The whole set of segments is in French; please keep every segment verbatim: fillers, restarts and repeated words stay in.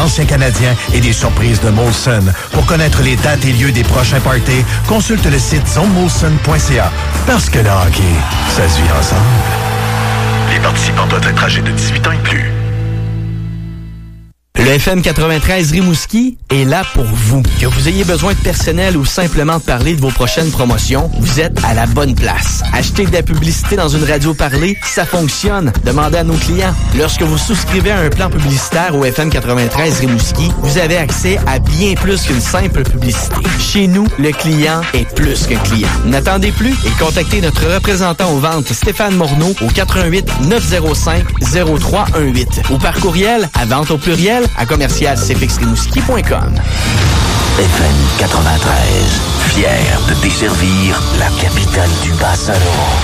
d'anciens Canadiens et des surprises de Molson. Pour connaître les dates et lieux des prochains parties, consulte le site zone molson point c a. Parce que le hockey, ça se vit ensemble. Les participants doivent être âgés de dix-huit ans et plus. Le F M quatre-vingt-treize Rimouski est là pour vous. Que vous ayez besoin de personnel ou simplement de parler de vos prochaines promotions, vous êtes à la bonne place. Acheter de la publicité dans une radio parlée, ça fonctionne. Demandez à nos clients. Lorsque vous souscrivez à un plan publicitaire au F M quatre-vingt-treize Rimouski, vous avez accès à bien plus qu'une simple publicité. Chez nous, le client est plus qu'un client. N'attendez plus et contactez notre représentant aux ventes Stéphane Morneau au quatre un huit neuf zéro cinq zéro trois un huit ou par courriel à vente au pluriel à commercial c f x rimouski point com. F M quatre-vingt-treize, fier de desservir la capitale du Bas-Saint-Laurent.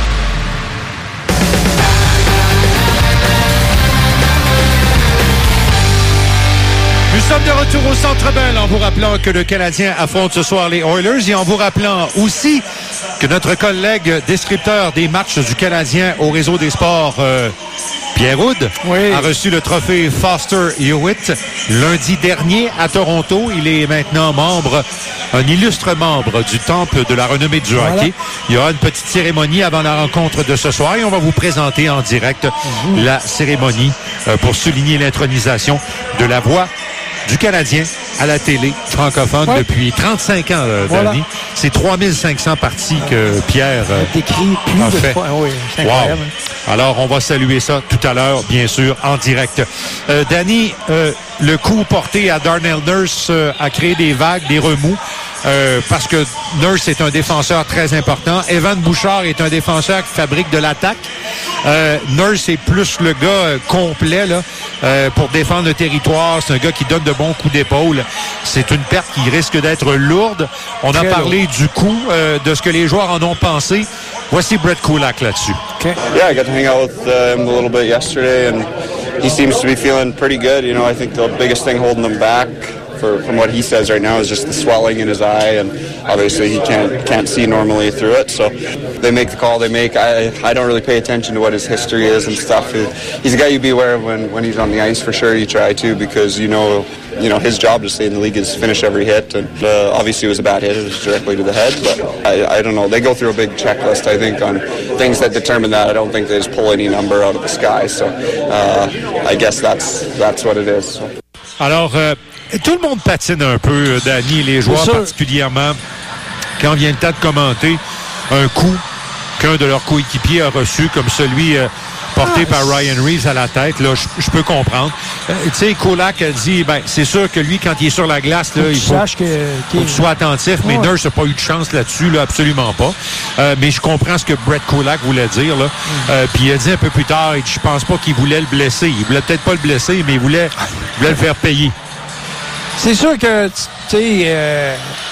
Nous sommes de retour au Centre Bell en vous rappelant que le Canadien affronte ce soir les Oilers et en vous rappelant aussi que notre collègue descripteur des matchs du Canadien au réseau des sports, euh, Pierre Houd, oui. a reçu le trophée Foster Hewitt lundi dernier à Toronto. Il est maintenant membre, un illustre membre du Temple de la renommée du voilà. hockey. Il y aura une petite cérémonie avant la rencontre de ce soir et on va vous présenter en direct mmh. la cérémonie euh, pour souligner l'intronisation de la voix du Canadien à la télé francophone ouais. depuis trente-cinq ans, euh, voilà. Danny. C'est trois mille cinq cents parties que Pierre euh, décrit plus a de fait. fois. Oui, c'est incroyable. Wow. Alors, on va saluer ça tout à l'heure, bien sûr, en direct. Euh, Danny, euh, le coup porté à Darnell Nurse euh, a créé des vagues, des remous. Euh, parce que Nurse est un défenseur très important. Evan Bouchard est un défenseur qui fabrique de l'attaque. Euh, Nurse est plus le gars euh, complet là, euh, pour défendre le territoire. C'est un gars qui donne de bons coups d'épaule. C'est une perte qui risque d'être lourde. On très a parlé lourd. du coup, euh, de ce que les joueurs en ont pensé. Voici Brett Kulak là-dessus. Okay. Yeah, I got to hang out with uh, him a little bit yesterday, and he seems to be feeling pretty good. You know, I think the biggest thing holding them back, For, from what he says right now, is just the swelling in his eye, and obviously he can't can't see normally through it. So they make the call they make. I I don't really pay attention to what his history is and stuff. He's a guy you be aware of when, when he's on the ice for sure. You try to, because you know you know his job to stay in the league is finish every hit, and uh, obviously it was a bad hit. It was directly to the head, but I I don't know. They go through a big checklist, I think, on things that determine that. I don't think they just pull any number out of the sky. So uh, I guess that's that's what it is. So. Alors. Euh... Tout le monde patine un peu, Danny, les joueurs particulièrement, quand vient le temps de commenter un coup qu'un de leurs coéquipiers a reçu, comme celui euh, porté ah, par Ryan Reeves à la tête. Là, je peux comprendre. Euh, tu sais, Kulak a dit, ben, c'est sûr que lui, quand il est sur la glace, là, il faut, que, faut qu'il soit attentif, mais ouais. Nurse n'a pas eu de chance là-dessus, là, absolument pas. Euh, mais je comprends ce que Brett Kulak voulait dire. Là. Mm. Euh, puis il a dit un peu plus tard, il dit, je pense pas qu'il voulait le blesser. Il voulait peut-être pas le blesser, mais il voulait, il voulait le faire payer. C'est sûr que, tu sais, euh,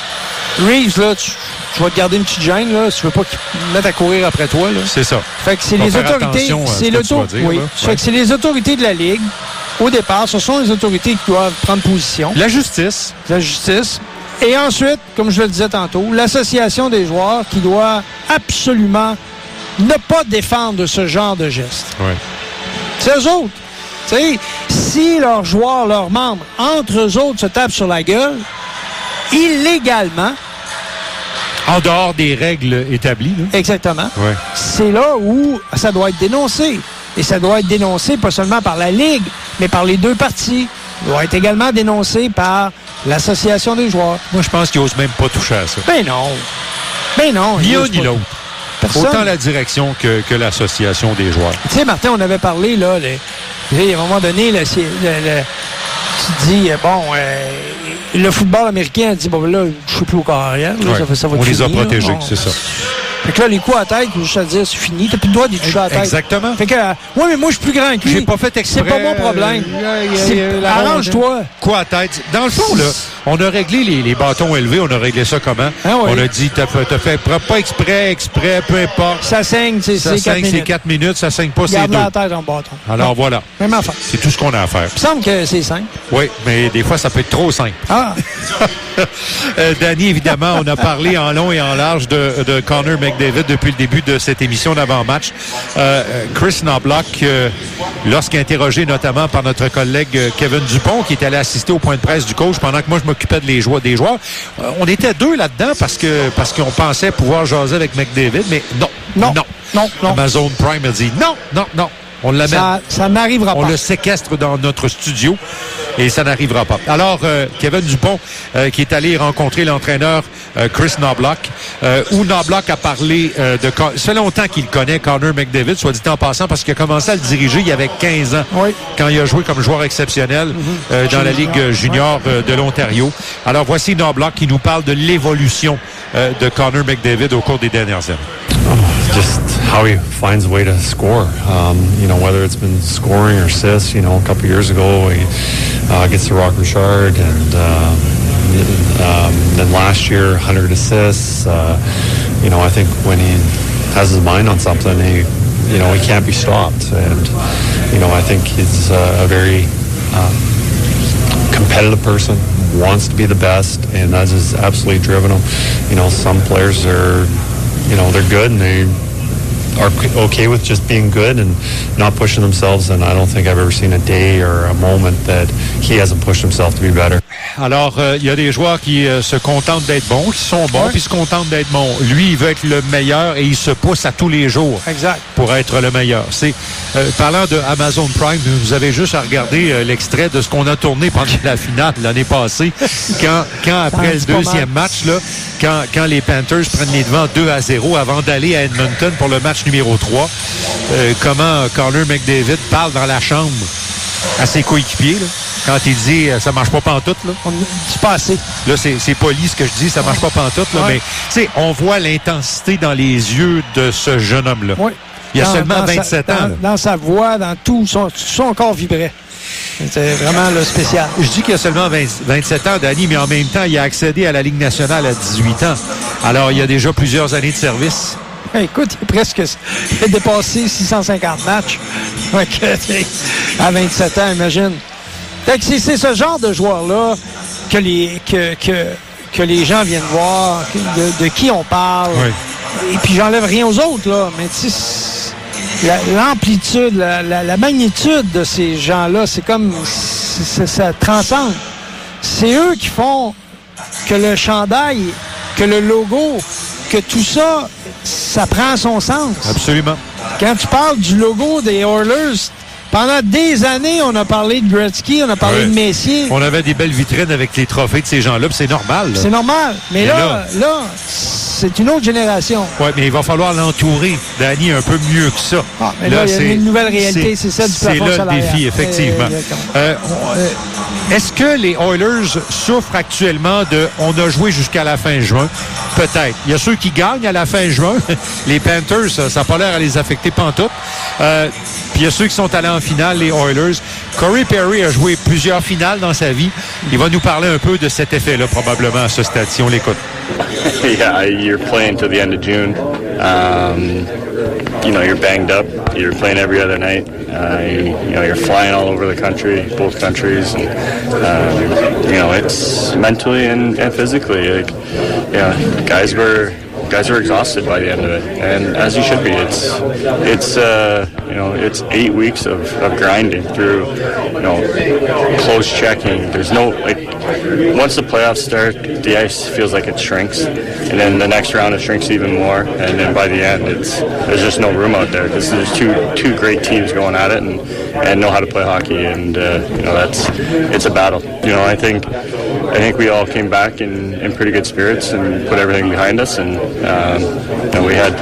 Reeves, là, tu, tu vas te garder une petite gêne, là, si tu veux pas qu'il mette à courir après toi, là. C'est ça. Fait que c'est les autorités, c'est l'auto, oui. Fait ouais. que c'est les autorités de la Ligue. Au départ, ce sont les autorités qui doivent prendre position. La justice. La justice. Et ensuite, comme je le disais tantôt, l'association des joueurs qui doit absolument ne pas défendre ce genre de geste. Oui. C'est eux autres. Tu sais, si leurs joueurs, leurs membres, entre eux autres, se tapent sur la gueule, illégalement... En dehors des règles établies. Là. Exactement. Ouais. C'est là où ça doit être dénoncé. Et ça doit être dénoncé pas seulement par la Ligue, mais par les deux parties. Ça doit être également dénoncé par l'association des joueurs. Moi, je pense qu'ils n'osent même pas toucher à ça. Ben non. Ben non. Ni un ni l'autre. Personne. Autant la direction que, que l'association des joueurs. Tu sais, Martin, on avait parlé, là, les... à un moment donné, là, c'est, le, le, tu dis, bon, euh, le football américain dit, bon, là, je ne suis plus au carrière. Là, ouais. ça, ça va on les finir, a protégés, bon, c'est ça. Fait que là, les coups à tête, juste à dire, c'est fini. T'as plus le droit d'y toucher à la tête. Exactement. Fait que, euh, ouais, mais moi, je suis plus grand que lui. J'ai pas fait exprès. C'est pas mon problème. Euh, arrange-toi. Quoi à tête? Dans le fond, là, On a réglé les, les bâtons élevés, on a réglé ça comment? Ah oui. On a dit, t'as fait, t'as fait pas exprès, exprès, peu importe. Ça saigne, c'est Ça quatre saigne, c'est minutes. quatre minutes, ça saigne pas, c'est Garde deux. la tête en bâton. Alors Non. voilà. Même affaire. C'est tout ce qu'on a à faire. Il me semble que c'est simple. Oui, mais des fois, ça peut être trop simple. Ah! euh, Danny, évidemment, on a parlé en long et en large de, de Connor McDavid depuis le début de cette émission d'avant-match. Euh, Chris Knoblauch, euh, lorsqu'interrogé notamment par notre collègue euh, Kevin Dupont, qui est allé assister au point de presse du coach pendant que moi, je m'occupais de les joueurs, des joueurs, euh, on était deux là-dedans parce que parce qu'on pensait pouvoir jaser avec McDavid, mais non, Non, non. non, non. Amazon Prime a dit non, non, non. On l'amène. Ça, ça n'arrivera On pas. le séquestre dans notre studio et ça n'arrivera pas. Alors, euh, Kevin Dupont, euh, qui est allé rencontrer l'entraîneur euh, Chris Knoblauch, euh, où Knoblauch a parlé euh, de... Ça fait longtemps qu'il connaît Connor McDavid, soit dit en passant, parce qu'il a commencé à le diriger il y avait quinze ans, Oui. quand il a joué comme joueur exceptionnel euh, dans la Ligue junior euh, de l'Ontario. Alors, voici Knoblauch qui nous parle de l'évolution euh, de Connor McDavid au cours des dernières années. Just how he finds a way to score. Um, you know, whether it's been scoring or assists. You know, a couple years ago, he uh, gets to Rock Richard, and um, um, then last year, one hundred assists. Uh, you know, I think when he has his mind on something, he, you know, he can't be stopped. And you know, I think he's uh, a very um, competitive person. Wants to be the best, and that has absolutely driven him. You know, some players are. You know, they're good and they are okay with just being good and not pushing themselves. And I don't think I've ever seen a day or a moment that he hasn't pushed himself to be better. Alors, il euh, y a des joueurs qui euh, se contentent d'être bons, qui sont bons, ouais. puis se contentent d'être bons. Lui, il veut être le meilleur et il se pousse à tous les jours Exact. pour être le meilleur. C'est euh, parlant de Amazon Prime, vous avez juste à regarder euh, l'extrait de ce qu'on a tourné pendant la finale l'année passée, quand, quand après le deuxième match, là, quand, quand les Panthers prennent les devants deux à zéro avant d'aller à Edmonton pour le match numéro trois, euh, comment Connor McDavid parle dans la chambre à ses coéquipiers, là, quand il dit euh, ça marche pas pantoute, là. On c'est pas assez. Là, c'est, c'est poli ce que je dis, ça marche pas pantoute, là, ouais. mais tu sais, on voit l'intensité dans les yeux de ce jeune homme-là. Oui. Il a Dans- seulement dans vingt-sept sa, ans. Dans, là. dans sa voix, dans tout, son, son corps vibrait. C'est vraiment le spécial. Je dis qu'il a seulement vingt, vingt-sept ans, Danny, mais en même temps, il a accédé à la Ligue nationale à dix-huit ans. Alors, il y a déjà plusieurs années de service. Écoute, il, est presque, il a dépassé six cent cinquante matchs. Fait que, à vingt-sept ans, imagine. Fait que c'est, c'est ce genre de joueur-là que les, que, que, que les gens viennent voir, de, de qui on parle. Oui. Et puis, j'enlève rien aux autres, là. Mais tu sais, la, l'amplitude, la, la, la magnitude de ces gens-là, c'est comme... C'est, ça transcende. C'est eux qui font que le chandail, que le logo, que tout ça, ça prend son sens. Absolument. Quand tu parles du logo des Oilers, pendant des années, on a parlé de Gretzky, on a parlé Ouais. de Messier. On avait des belles vitrines avec les trophées de ces gens-là, puis c'est normal. Là. C'est normal. Mais Et là, là- là, c'est une autre génération. Oui, mais il va falloir l'entourer, Danny, un peu mieux que ça. Ah, mais là, il y a une nouvelle réalité, c'est celle du plafond C'est là le salarial. défi, effectivement. Exactement. Euh, on- euh, est-ce que les Oilers souffrent actuellement de « on a joué jusqu'à la fin juin » Peut-être. Il y a ceux qui gagnent à la fin juin. Les Panthers, ça n'a pas l'air à les affecter pantoute. Euh, Puis il y a ceux qui sont allés en finale, les Oilers. Corey Perry a joué plusieurs finales dans sa vie. Il va nous parler un peu de cet effet-là, probablement, à ce stade-ci. On l'écoute. Yeah, you're playing till the end of June. Um, you know, you're banged up. You're playing every other night. Uh, you, you know, you're flying all over the country, both countries, and um, you know, it's mentally and, and physically. Like, yeah, guys were guys were exhausted by the end of it, and as you should be. It's it's uh, you know, it's eight weeks of, of grinding through, you know, close checking. There's no like once the playoffs start, the ice feels like it shrinks, and then the next round it shrinks even more, and then by the end, it's there's just no room out there because there's two two great teams going at it and and know how to play hockey, and uh, you know that's it's a battle. You know, I think I think we all came back in, in pretty good spirits and put everything behind us, and um, you know, we had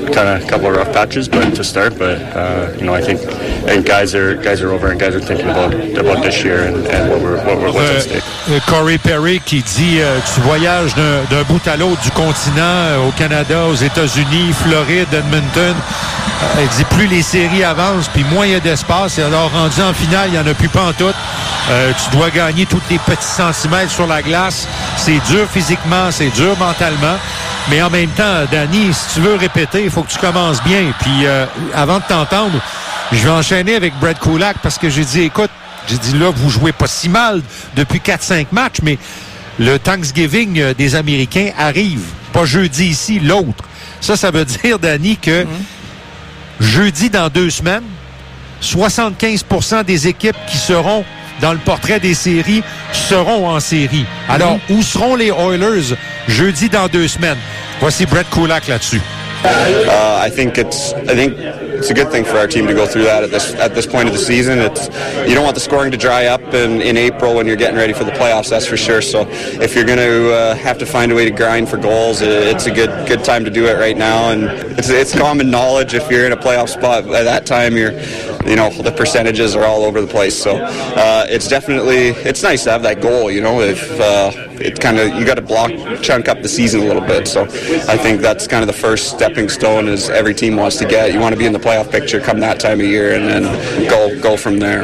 kind of a couple of rough patches, but to start. But uh, you know, I think I think guys are guys are over and guys are thinking about about this year and, and what we're what we're what's at stake. Euh, Corey Perry qui dit euh, tu voyages d'un, d'un bout à l'autre du continent, euh, au Canada, aux États-Unis, Floride, Edmonton. Euh, il dit plus les séries avancent, puis moins il y a d'espace. Et alors rendu en finale, il n'y en a plus pantoute. Euh, tu dois gagner tous les petits centimètres sur la glace. C'est dur physiquement, c'est dur mentalement. Mais en même temps, Danny, si tu veux répéter, il faut que tu commences bien. Puis euh, avant de t'entendre, je vais enchaîner avec Brett Kulak parce que j'ai dit, écoute, j'ai dit là, vous jouez pas si mal depuis quatre cinq matchs, mais le Thanksgiving des Américains arrive. Pas jeudi ici, l'autre. Ça, ça veut dire, Danny, que mm-hmm. jeudi dans deux semaines, soixante-quinze pour cent des équipes qui seront dans le portrait des séries seront en série. Alors, mm-hmm. où seront les Oilers jeudi dans deux semaines? Voici Brett Kulak là-dessus. Uh, I think it's I think it's a good thing for our team to go through that at this at this point of the season. It's you don't want the scoring to dry up in, in April when you're getting ready for the playoffs. That's for sure. So if you're going to uh, have to find a way to grind for goals, it's a good good time to do it right now. And it's it's common knowledge if you're in a playoff spot at that time, you're you know the percentages are all over the place. So uh, it's definitely it's nice to have that goal. You know if uh, it kind of you got to block chunk up the season a little bit. So I think that's kind of the first step. Stone as every team wants to get. You want to be in the playoff picture come that time of year and then go go from there.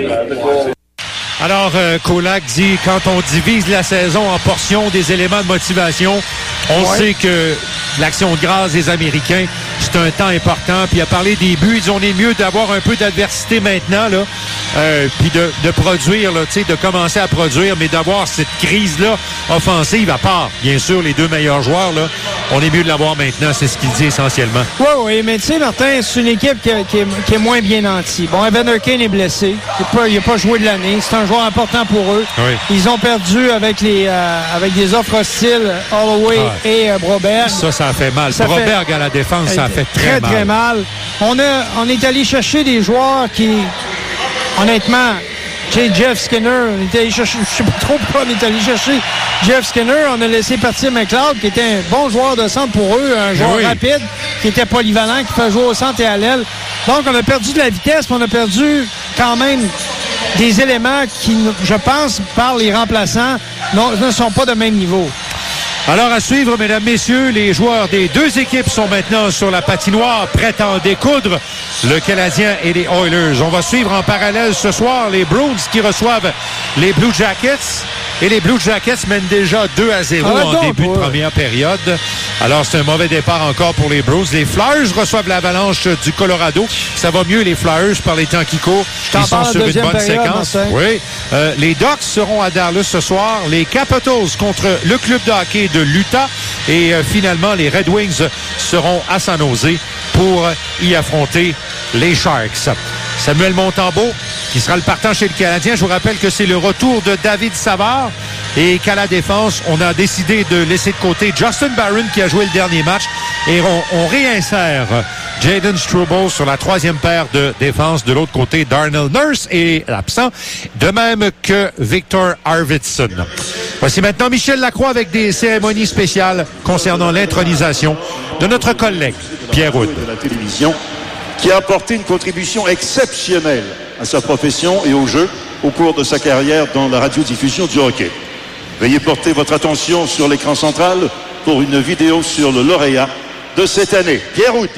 Alors, euh, Kulak dit, quand on divise la saison en portions des éléments de motivation, on ouais. sait que l'action de grâce des Américains, c'est un temps important. Puis il a parlé des buts, il dit on est mieux d'avoir un peu d'adversité maintenant, là, euh, puis de, de produire, là, tu sais, de commencer à produire, mais d'avoir cette crise-là offensive, à part, bien sûr, les deux meilleurs joueurs, là, on est mieux de l'avoir maintenant, c'est ce qu'il dit essentiellement. Oui, oui, mais tu sais, Martin, c'est une équipe qui, qui, est, qui est moins bien nantie. Bon, Evander Kane est blessé, il n'a pas, pas joué de l'année, c'est un joueur important pour eux. Oui. Ils ont perdu avec les euh, avec des offres hostiles, Holloway ah. et euh, Broberg. Ça, ça a fait mal. Ça Broberg fait, à la défense, ça a fait très, très mal. Très, mal. On, a, on est allé chercher des joueurs qui, honnêtement, tu sais, Jeff Skinner, on est allé chercher, je sais pas trop pourquoi on est allé chercher Jeff Skinner. On a laissé partir McLeod, qui était un bon joueur de centre pour eux, un joueur oui. rapide, qui était polyvalent, qui peut jouer au centre et à l'aile. Donc, on a perdu de la vitesse, mais on a perdu quand même des éléments qui, je pense, par les remplaçants, non, ne sont pas de même niveau. Alors, à suivre, mesdames, messieurs, les joueurs des deux équipes sont maintenant sur la patinoire, prêts à en découdre, le Canadien et les Oilers. On va suivre en parallèle ce soir les Bruins qui reçoivent les Blue Jackets. Et les Blue Jackets mènent déjà deux à zéro ah, en donc, début ouais. de première période. Alors, c'est un mauvais départ encore pour les Bruins. Les Flyers reçoivent l'Avalanche du Colorado. Ça va mieux, les Flyers, par les temps qui courent. Ils sont sur une bonne période, séquence. Oui. Euh, les Ducks seront à Dallas ce soir. Les Capitals contre le club de hockey de l'Utah. Et euh, finalement, les Red Wings seront à San Jose pour y affronter les Sharks. Samuel Montembeault, qui sera le partant chez le Canadien. Je vous rappelle que c'est le retour de David Savard et qu'à la défense, on a décidé de laisser de côté Justin Barron qui a joué le dernier match et on, on réinsère Jayden Struble sur la troisième paire de défense. De l'autre côté, Darnell Nurse est absent, de même que Victor Arvidsson. Voici maintenant Michel Lacroix avec des cérémonies spéciales concernant l'intronisation de notre collègue Pierre Houd. De la télévision, qui a apporté une contribution exceptionnelle à sa profession et au jeu au cours de sa carrière dans la radiodiffusion du hockey. Veuillez porter votre attention sur l'écran central pour une vidéo sur le lauréat de cette année, Pierre Houd.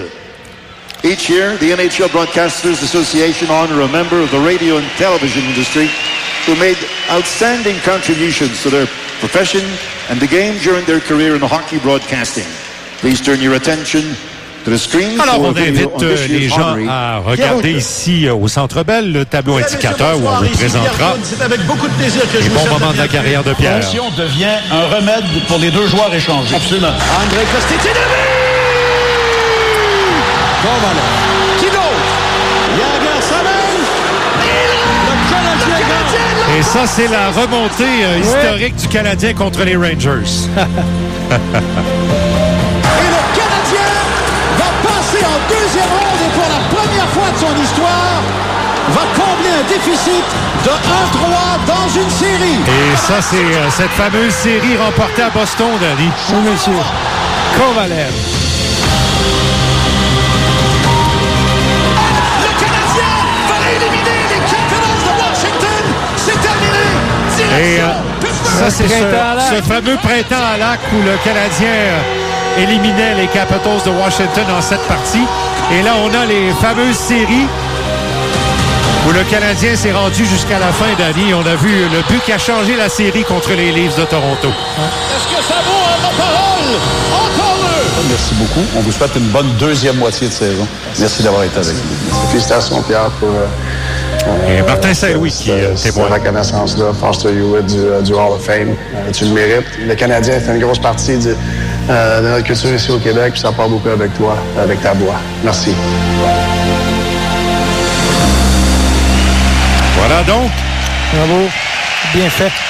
Each year, the N H L Broadcasters Association honor a member of the radio and television industry who made outstanding contributions to their profession and the game during their career in hockey broadcasting. Please turn your attention to the screen. Alors, on invite euh, les gens à regarder ici euh, au Centre Bell le tableau indicateur où on vous présentera C'est avec beaucoup de plaisir que les bons moments de la carrière de Pierre. La devient un remède pour les deux joueurs échangés. Absolument. André Kostitsinovi! Kovalev. Qui d'autre? Jagr Samuel. Le Canadien gagne. Et ça, c'est la remontée euh, historique oui. du Canadien contre les Rangers. En deuxième ronde et pour la première fois de son histoire va combler un déficit de un trois dans une série. Et ça, c'est euh, cette fameuse série remportée à Boston, Danny. Oui, monsieur. Kovalev. Et euh, ça, c'est ce, ce fameux printemps à Lac où le Canadien euh, éliminait les Capitals de Washington en sept parties. Et là, on a les fameuses séries où le Canadien s'est rendu jusqu'à la fin d'année. On a vu le but qui a changé la série contre les Leafs de Toronto. Est-ce que ça vaut la parole? Encore eux! Merci beaucoup. On vous souhaite une bonne deuxième moitié de saison. Merci d'avoir été avec nous. Félicitations, Pierre, pour euh, Et Martin Saint-Louis qui est témoin. Cette reconnaissance-là, Foster Hewitt du, du Hall of Fame. Euh, tu le mérites. Le Canadien, c'est une grosse partie du, euh, de notre culture ici au Québec, puis ça part beaucoup avec toi, avec ta voix. Merci. Voilà donc. Bravo. Bien fait.